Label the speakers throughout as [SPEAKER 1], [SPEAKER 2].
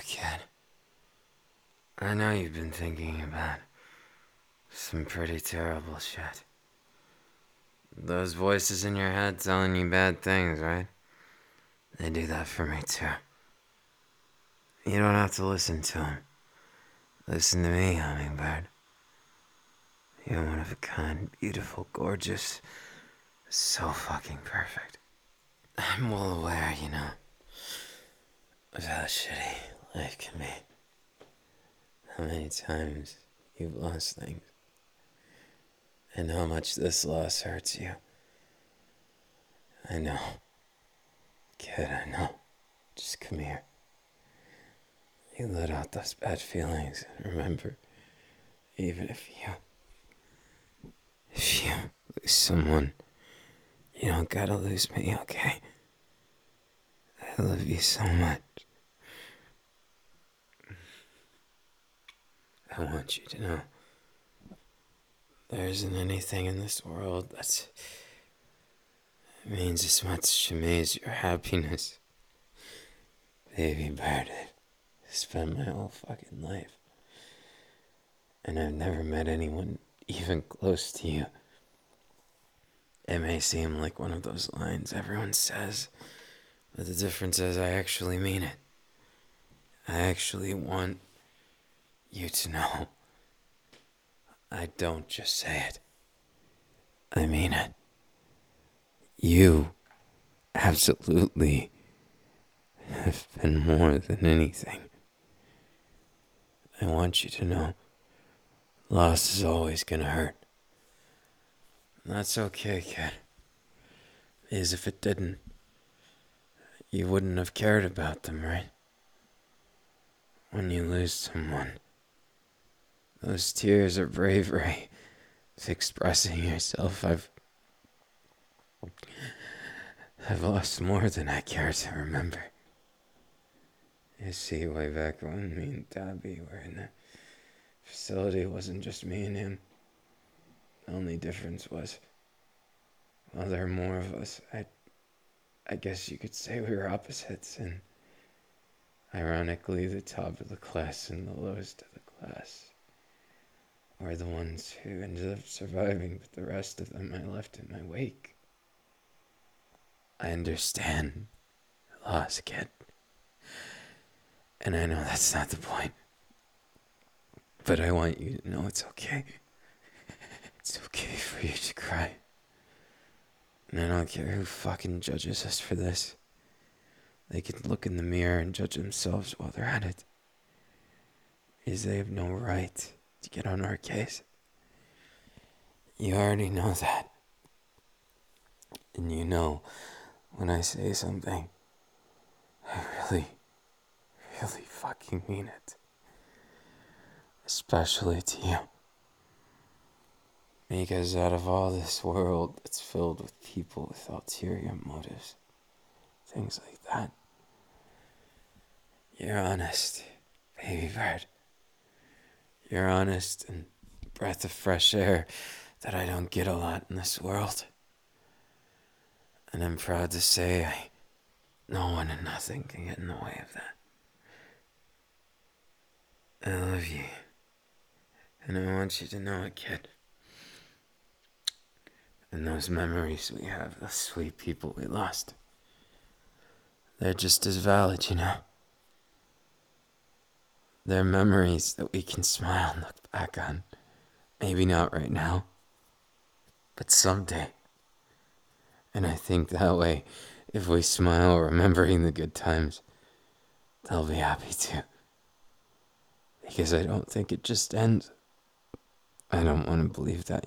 [SPEAKER 1] kid. I know you've been thinking about some pretty terrible shit. Those voices in your head telling you bad things, right? They do that for me too. You don't have to listen to them. Listen to me, Hummingbird. You're one of a kind, beautiful, gorgeous, so fucking perfect. I'm well aware, of how shitty life can be. How many times you've lost things. And how much this loss hurts you. I know. Kid, I know. Just come here. You let out those bad feelings, and remember, even if you lose someone, you don't gotta lose me, okay? I love you so much. I want you to know there isn't anything in this world that means as much to me as your happiness. Baby bird, I've spent my whole fucking life, and I've never met anyone even close to you. It may seem like one of those lines everyone says, but the difference is I actually mean it. I actually want you to know. I don't just say it. I mean it. You absolutely have been more than anything. I want you to know loss is always gonna hurt. And that's okay, kid. Because if it didn't, you wouldn't have cared about them, right? When you lose someone, those tears are bravery. It's expressing yourself. I've lost more than I care to remember. You see, way back when me and Tabby were in the facility, it wasn't just me and him. The only difference was, well, there are more of us. I guess you could say we were opposites, and ironically, the top of the class and the lowest of the class were the ones who ended up surviving, but the rest of them I left in my wake. I understand loss, kid. And I know that's not the point. But I want you to know it's okay. It's okay for you to cry. And I don't care who fucking judges us for this. They can look in the mirror and judge themselves while they're at it. Because they have no right to get on our case. You already know that. And you know when I say something, I really fucking mean it. Especially to you. Because out of all this world that's filled with people with ulterior motives, things like that, you're honest, baby bird. You're honest and a breath of fresh air that I don't get a lot in this world. And I'm proud to say no one and nothing can get in the way of that. I love you. And I want you to know it, kid. And those memories we have, those sweet people we lost, they're just as valid, They're memories that we can smile and look back on. Maybe not right now, but someday. And I think that way, if we smile remembering the good times, they'll be happy too. Because I don't think it just ends. I don't want to believe that,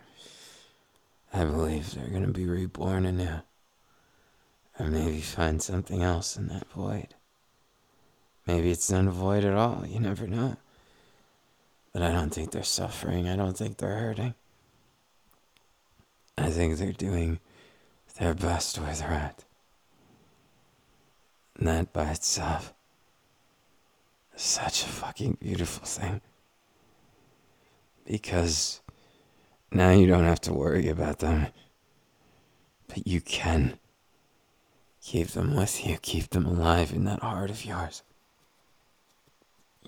[SPEAKER 1] I believe they're going to be reborn anew. Or maybe find something else in that void. Maybe it's not a void at all, you never know. But I don't think they're suffering, I don't think they're hurting. I think they're doing their best where they're at. And that by itself is such a fucking beautiful thing. Because now you don't have to worry about them. But you can keep them with you, keep them alive in that heart of yours.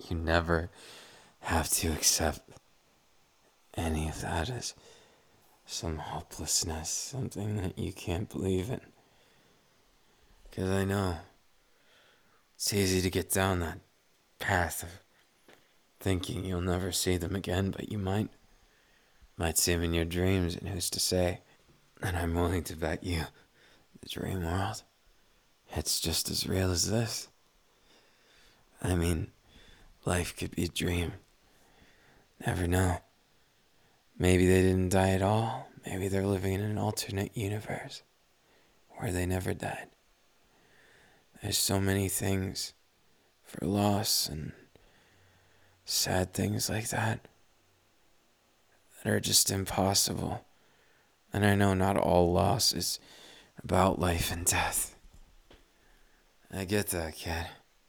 [SPEAKER 1] You never have to accept any of that as some hopelessness, something that you can't believe in. Because I know it's easy to get down that path of thinking you'll never see them again, but you might see them in your dreams, and who's to say? And I'm willing to bet you the dream world, it's just as real as this. I mean, life could be a dream. Never know. Maybe they didn't die at all. Maybe they're living in an alternate universe where they never died. There's so many things for loss and sad things like that are just impossible. And I know not all loss is about life and death. I get that, kid.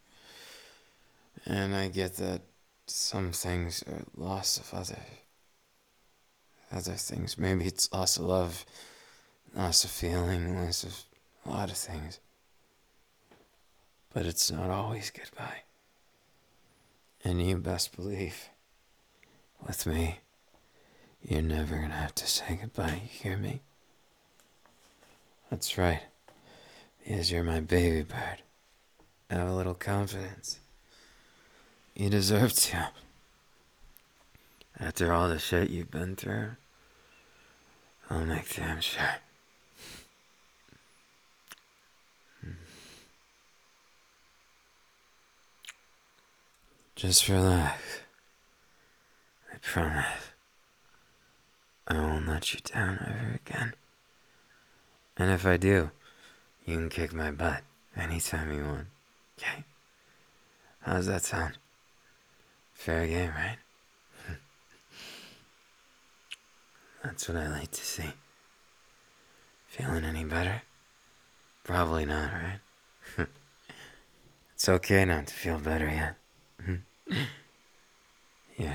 [SPEAKER 1] And I get that some things are loss of other things. Maybe it's loss of love, loss of feeling, loss of a lot of things. But it's not always goodbye. And you best believe, with me, you're never gonna have to say goodbye, you hear me? That's right, because you're my baby bird. Have a little confidence. You deserve to. After all the shit you've been through, I'll make damn sure. Just relax. I promise. I won't let you down ever again. And if I do, you can kick my butt anytime you want. Okay? How's that sound? Fair game, right? That's what I like to see. Feeling any better? Probably not, right? It's okay not to feel better yet. You're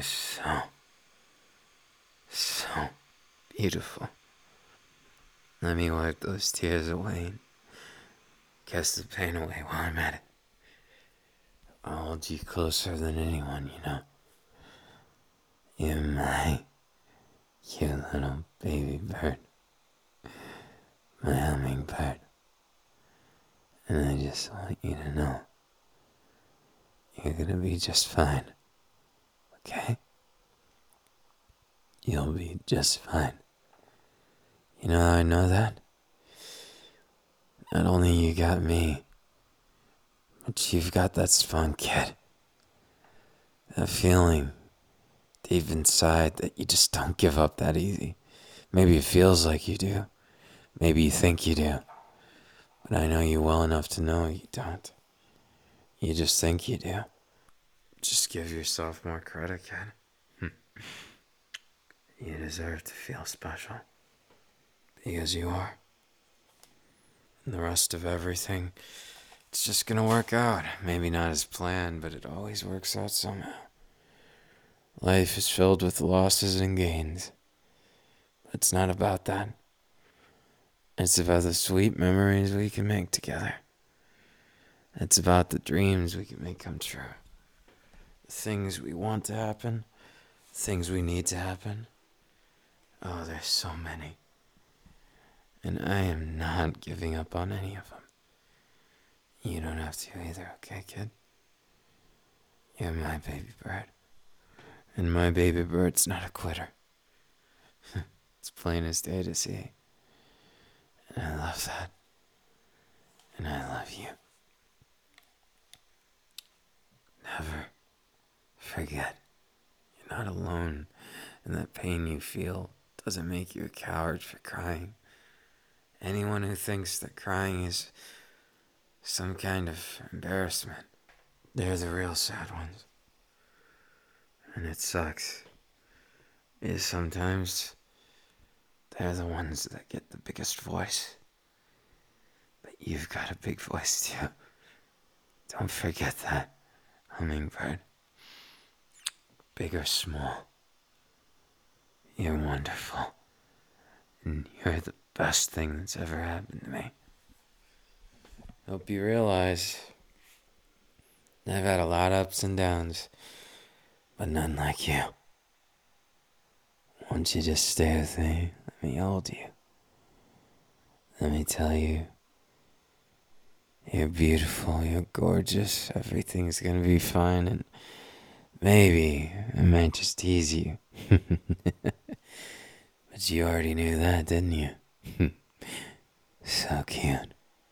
[SPEAKER 1] so beautiful. Let me wipe those tears away and kiss the pain away while I'm at it. I'll hold you closer than anyone, you know. You're my cute little baby bird. My hummingbird. And I just want you to know you're gonna be just fine. Okay? You'll be just fine. You know how I know that? Not only you got me, but you've got that spunk kid. That feeling deep inside that you just don't give up that easy. Maybe it feels like you do. Maybe you think you do. But I know you well enough to know you don't. You just think you do. Just give yourself more credit, kid. You deserve to feel special. Because you are. And the rest of everything, it's just gonna work out. Maybe not as planned, but it always works out somehow. Life is filled with losses and gains. But it's not about that. It's about the sweet memories we can make together. It's about the dreams we can make come true. The things we want to happen, the things we need to happen. Oh, there's so many. And I am not giving up on any of them. You don't have to either, okay, kid? You're my baby bird. And my baby bird's not a quitter. It's plain as day to see. And I love that. And I love you. Never forget, you're not alone. And that pain you feel doesn't make you a coward for crying. Anyone who thinks that crying is some kind of embarrassment, they're the real sad ones. And it sucks. Is sometimes they're the ones that get the biggest voice. But you've got a big voice too. Don't forget that, hummingbird. Big or small, you're wonderful. And you're the best thing that's ever happened to me. Hope you realize I've had a lot of ups and downs, but none like you. Won't you just stay with me? Let me hold you. Let me tell you, you're beautiful, you're gorgeous, everything's gonna be fine, and maybe I might just tease you. But you already knew that, didn't you? So cute.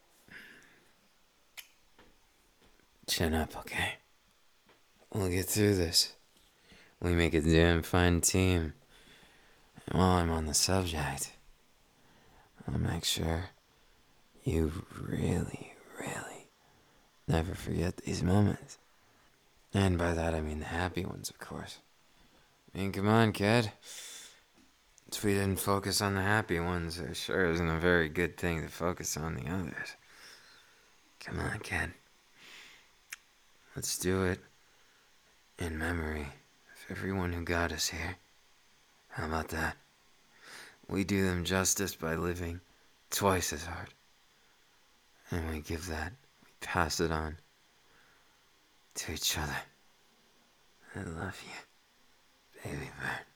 [SPEAKER 1] Chin up, okay? We'll get through this. We make a damn fine team. And while I'm on the subject, I'll make sure you really, really never forget these moments. And by that I mean the happy ones, of course. I mean, come on, kid. If we didn't focus on the happy ones, it sure isn't a very good thing to focus on the others. Come on, kid. Let's do it in memory of everyone who got us here. How about that? We do them justice by living twice as hard. And we pass it on to each other. I love you, baby bird.